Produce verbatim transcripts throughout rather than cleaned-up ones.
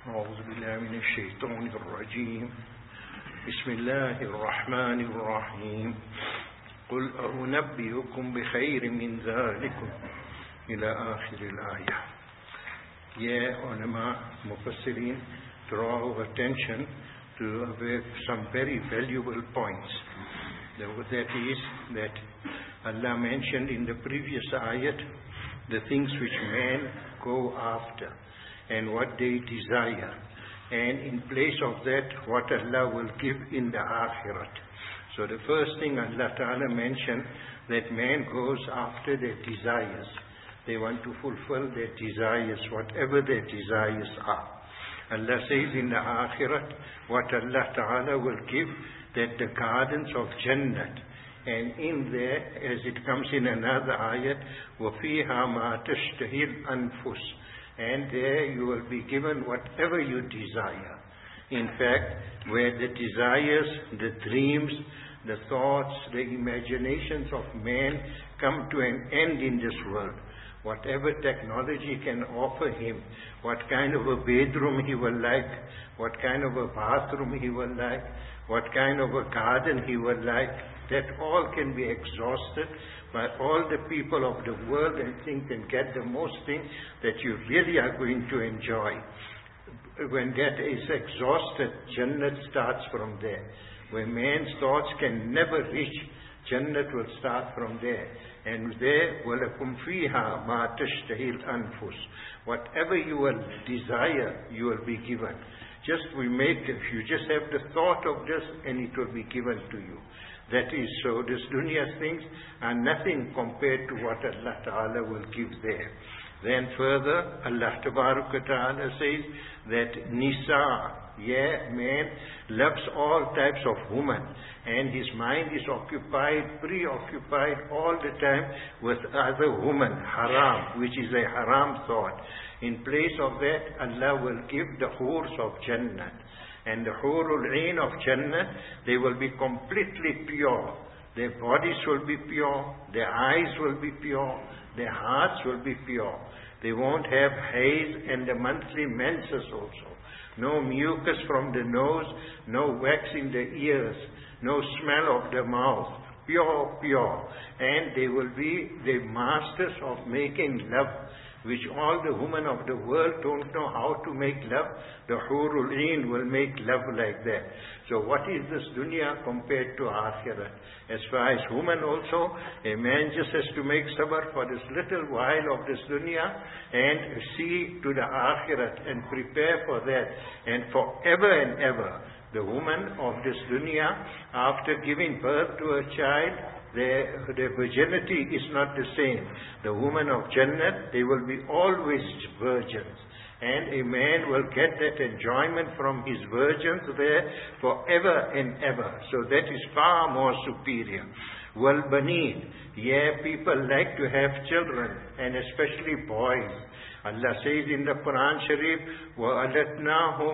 أعوذ بالله من الشيطان الرجيم بسم الله الرحمن الرحيم قل أنبئكم بخير من ذلكم إلى آخر الآية. Yeah, ulama mufassirin draw our attention to some very valuable points. That is that Allah mentioned in the previous ayat the things which men go after and what they desire, and in place of that what Allah will give in the akhirat. So the first thing Allah Ta'ala mentioned, that man goes after their desires. They want to fulfill their desires, whatever their desires are. Allah says in the akhirat, what Allah Ta'ala will give, that the gardens of Jannat, and in there, as it comes in another ayat, وَفِيهَا مَا تَشْتَهِي الْأَنفُسِ, and there you will be given whatever you desire. In fact, where the desires, the dreams, the thoughts, the imaginations of man come to an end in this world, whatever technology can offer him, what kind of a bedroom he will like, what kind of a bathroom he will like, what kind of a garden he will like, that all can be exhausted by all the people of the world and think and get the most thing that you really are going to enjoy. When that is exhausted, Jannat starts from there. Where man's thoughts can never reach, Jannat will start from there. And there, وَلَكُمْ فِيهَا مَا تَشْتَهِي الْأَنفُسِ, whatever you will desire, you will be given. Just we make, if you just have the thought of this, and it will be given to you. That is so. This dunya's things are nothing compared to what Allah Ta'ala will give there. Then further, Allah Ta'ala says that Nisa, yeah, man loves all types of women, and his mind is occupied, preoccupied all the time with other women, haram, which is a haram thought. In place of that, Allah will give the hurs of Jannah. And the hurul ain of Jannah, they will be completely pure. Their bodies will be pure, their eyes will be pure, their hearts will be pure. They won't have haze and the monthly menses also. No mucus from the nose, no wax in the ears, no smell of the mouth. Pure, pure. And they will be the masters of making love, which all the women of the world don't know how to make love. The hurul ain will make love like that. So what is this dunya compared to akhirat? As far as women also, a man just has to make sabr for this little while of this dunya and see to the akhirat and prepare for that. And forever and ever, the woman of this dunya, after giving birth to a child, Their, their virginity is not the same. The women of Jannat, they will be always virgins. And a man will get that enjoyment from his virgins there forever and ever. So that is far more superior. Wal baneen, yeah, people like to have children, and especially boys. Allah says in the Quran Sharif, وَأَلَتْنَاهُمْ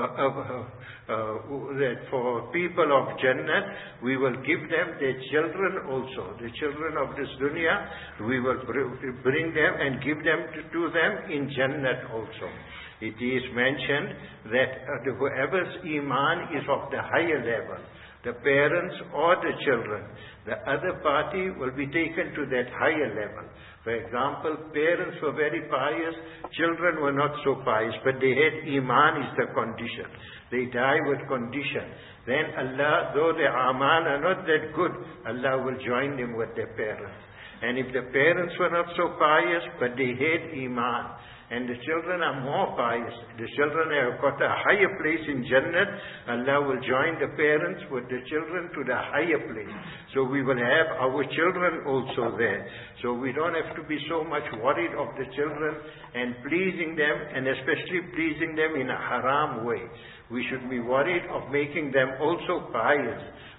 that for people of Jannah, we will give them their children also. The children of this dunya, we will bring them and give them to, to them in Jannah also. It is mentioned that uh, whoever's iman is of the higher level, the parents or the children, the other party will be taken to that higher level. For example, parents were very pious, children were not so pious, but they had iman is the condition. They die with condition. Then Allah, though their amal are not that good, Allah will join them with their parents. And if the parents were not so pious, but they had iman, and the children are more pious, the children have got a higher place in Jannah, Allah will join the parents with the children to the higher place. So we will have our children also there. So we don't have to be so much worried of the children and pleasing them, and especially pleasing them in a haram way. We should be worried of making them also pious.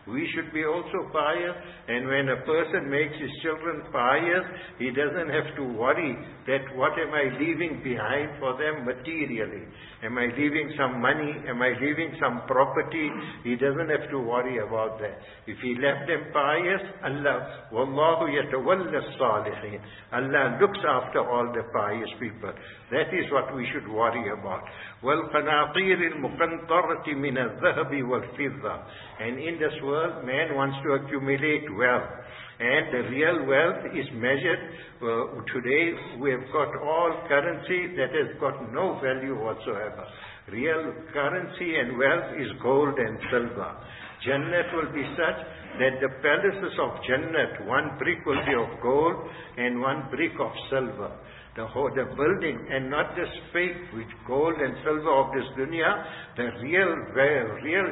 we should be also pious. And when a person makes his children pious, he doesn't have to worry that what am I leaving behind for them materially? Am I leaving some money? Am I leaving some property? He doesn't have to worry about that. If he left them pious, Allah, Wallahu yatawalla as-salihin. Allah looks after all the pious people. That is what we should worry about. وَالْقَنَاطِيرِ الْمُقَنْطَرَةِ مِنَ الذَّهَبِ وَالْفِضَّةِ. And in this world, man wants to accumulate wealth. And the real wealth is measured. Uh, today, we have got all currency that has got no value whatsoever. Real currency and wealth is gold and silver. Jannat will be such that the palaces of Jannat, one brick will be of gold and one brick of silver. The whole, the building, and not this fake with gold and silver of this dunya, the real, real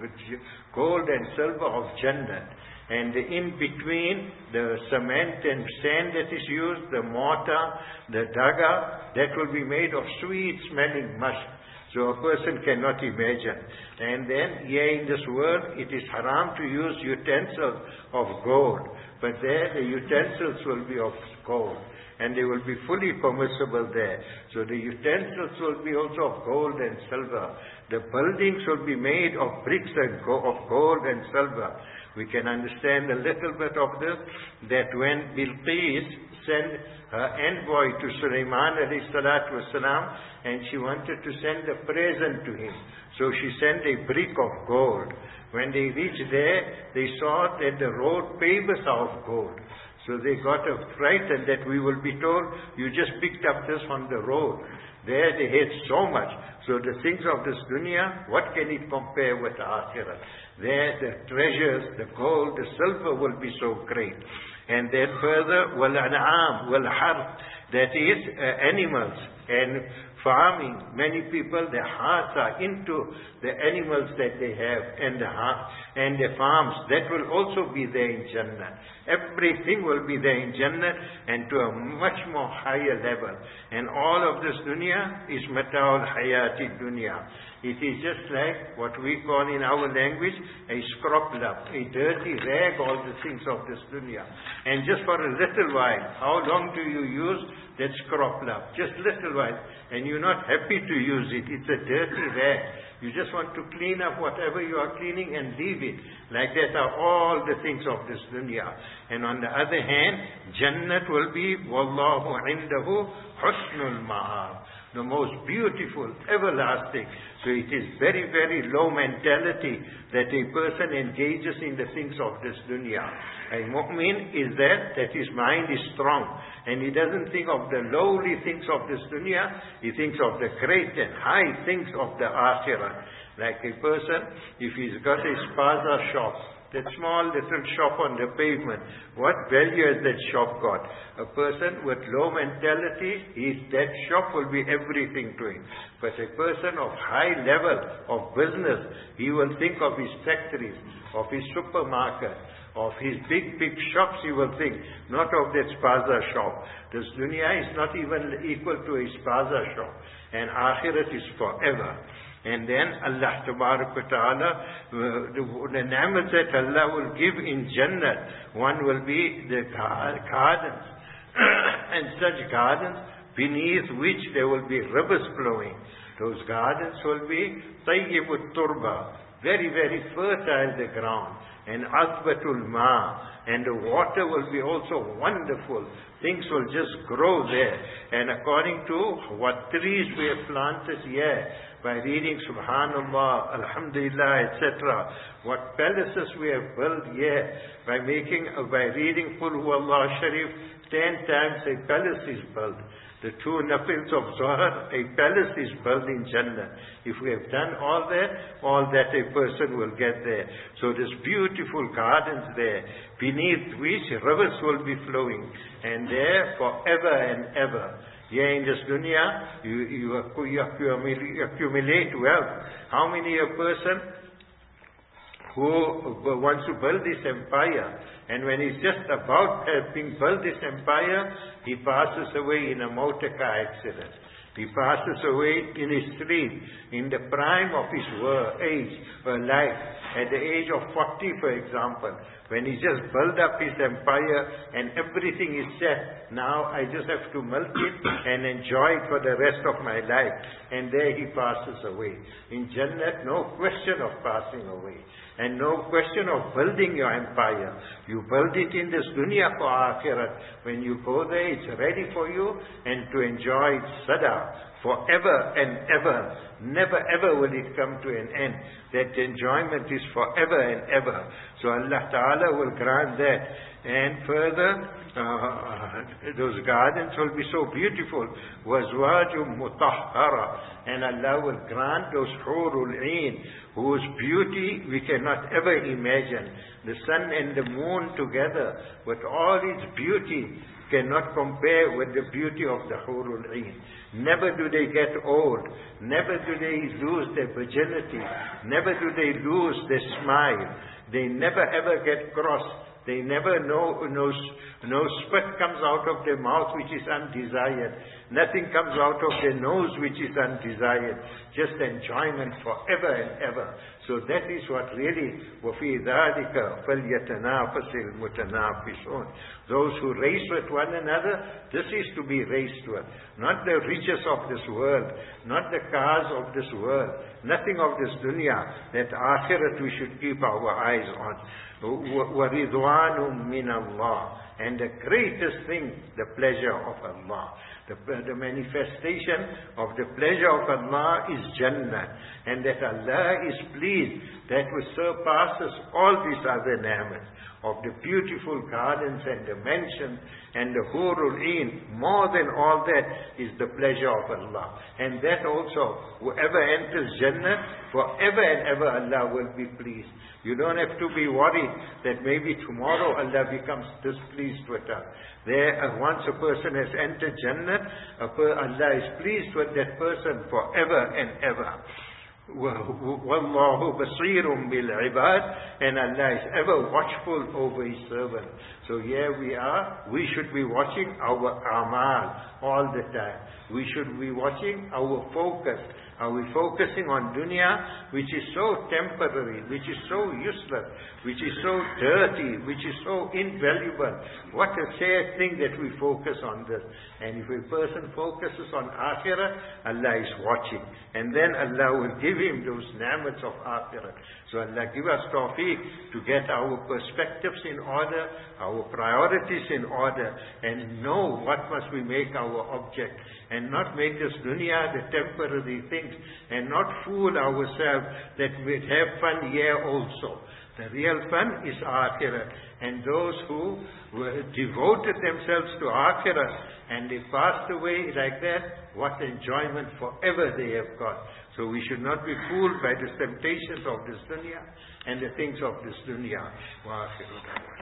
gold and silver of Jannat. And in between, the cement and sand that is used, the mortar, the daga, that will be made of sweet-smelling musk. So a person cannot imagine. And then, here in this world, it is haram to use utensils of gold. But there, the utensils will be of gold. And they will be fully permissible there. So the utensils will be also of gold and silver. The buildings will be made of bricks and go of gold and silver. We can understand a little bit of this, that when Bilqis sent her envoy to Sulaiman alayhi salatu wasalam, and she wanted to send a present to him. So she sent a brick of gold. When they reached there, they saw that the road pavers are of gold. So they got frightened that we will be told, you just picked up this on the road. There they had so much. So the things of this dunya, what can it compare with the akhirah? There the treasures, the gold, the silver will be so great. And then further, wal-an'am, wal-harth, that is uh, animals and farming. Many people, their hearts are into the animals that they have and the heart, and the farms. That will also be there in Jannah. Everything will be there in Jannah, and to a much more higher level. And all of this dunya is mata'ul hayati dunya. It is just like what we call in our language a scroplap, a dirty rag, all the things of this dunya. And just for a little while, how long do you use that scroplap? Just little while. And you're not happy to use it. It's a dirty rag. You just want to clean up whatever you are cleaning and leave it. Like that are all the things of this dunya. And on the other hand, Jannat will be, Wallahu indahu husnul ma'ab. The most beautiful, everlasting. So it is very, very low mentality that a person engages in the things of this dunya. A mu'min is that, that his mind is strong. And he doesn't think of the lowly things of this dunya. He thinks of the great and high things of the akhirah. Like a person, if he's got a spaza shop, that small little shop on the pavement, what value has that shop got? A person with low mentality, his, that shop will be everything to him. But a person of high level of business, he will think of his factories, of his supermarket, of his big, big shops, he will think, not of that spaza shop. This dunya is not even equal to a spaza shop. And akhirat is forever. And then Allah Tabarak wa Ta'ala, uh, the, the ni'mat that Allah will give in Jannah, one will be the gardens, and such gardens beneath which there will be rivers flowing. Those gardens will be tayyibut turba, very, very fertile the ground, and azbatul ma, and the water will be also wonderful. Things will just grow there. And according to what trees we have planted here, by reading Subhanallah, Alhamdulillah, et cetera, what palaces we have built here, by making, uh, by reading Qul Huwallah Sharif, ten times a palace is built. The two nafils of Zohar, a palace is built in Jannah. If we have done all that, all that a person will get there. So there's beautiful gardens there, beneath which rivers will be flowing, and there forever and ever. Here in this dunya, you, you, you accumulate wealth. How many a person who wants to build this empire, and when he's just about having built this empire, he passes away in a motor car accident. He passes away in his street, in the prime of his age or life, at the age of forty Softy, for example, when he just built up his empire and everything is set, now I just have to milk it and enjoy it for the rest of my life. And there he passes away. In Jannat, no question of passing away. And no question of building your empire. You build it in this dunya for akhirat. When you go there, it's ready for you and to enjoy it sada. Forever and ever. Never ever will it come to an end. That enjoyment is forever and ever. So Allah Ta'ala will grant that. And further, uh, those gardens will be so beautiful. وَزْوَاجٌ مُطَهَّرَةٌ. And Allah will grant those hurul ain, whose beauty we cannot ever imagine. The sun and the moon together, with all its beauty, cannot compare with the beauty of the hurul ain. Never do they get old. Never do they lose their virginity. Never do they lose their smile. They never ever get cross. They never know, no, no spit comes out of their mouth which is undesired. Nothing comes out of their nose which is undesired. Just enjoyment forever and ever. So that is what really, وَفِي ذَلِكَ فَلْيَتَنَافَسِ الْمُتَنَافِسُونَ. Those who race with one another, this is to be raced with. Not the riches of this world, not the cars of this world, nothing of this dunya. That akhirat we should keep our eyes on. وَرِضْوَانٌ مِّنَ اللَّهِ. And the greatest thing, the pleasure of Allah. The, the manifestation of the pleasure of Allah is Jannah. And that Allah is pleased, that which surpasses all these other ni'mat. Of the beautiful gardens and the mansions and the hurul ain, more than all that is the pleasure of Allah. And that also, whoever enters Jannah, forever and ever Allah will be pleased. You don't have to be worried that maybe tomorrow Allah becomes displeased with us. There, uh, once a person has entered Jannah, a per Allah is pleased with that person forever and ever. وَاللَّهُ بَصِيرٌ بِالْعِبَادِ. And Allah is ever watchful over His servant. So here we are, we should be watching our amal all the time. We should be watching our focus. Are we focusing on dunya, which is so temporary, which is so useless, which is so dirty, which is so invaluable? What a sad thing that we focus on this. And if a person focuses on akhirah, Allah is watching. And then Allah will give him those ni'mats of akhirah. So Allah give us tawfiq to get our perspectives in order, our priorities in order, and know what must we make our object. And not make this dunya the temporary things, and not fool ourselves that we have fun here also. The real fun is akhirah. And those who were devoted themselves to akhirah and they passed away like that, what enjoyment forever they have got. So we should not be fooled by the temptations of this dunya and the things of this dunya. Wa akhiru da'wana.